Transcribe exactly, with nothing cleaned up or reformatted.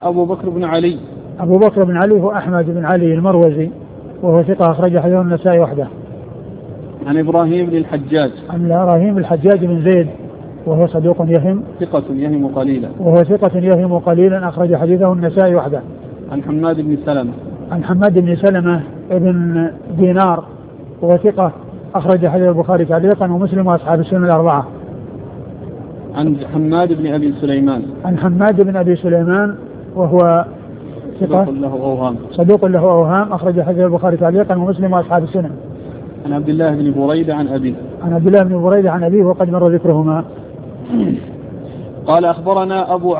أبو بكر بن علي. أبو بكر بن علي هو أحمد بن علي المروزي وهو ثقة أخرج حديثه النسائي وحده. عن إبراهيم بن الحجاج. عن إبراهيم الحجاج بن زيد وهو صدوق يهم. ثقة يهم قليلا. وهو ثقة يهم قليلا أخرج حديثه النسائي وحده. عن حماد بن سلمة. عن حماد بن سلمة ابن دينار وهو ثقة أخرج حديث البخاري تعليقا ومسلم وأصحاب السنن الأربعة. عن حماد بن أبي سليمان. عن حماد بن أبي سليمان وهو ثقة صدوق له أوهام. صدوق له أوهام أخرج حديث البخاري تعليقا ومسلم وأصحاب السنن. عن عبد الله بن بريدة عن أبيه. عن عبد الله بن بريدة عن أبيه وقد مر ذكرهما. قال أخبرنا أبو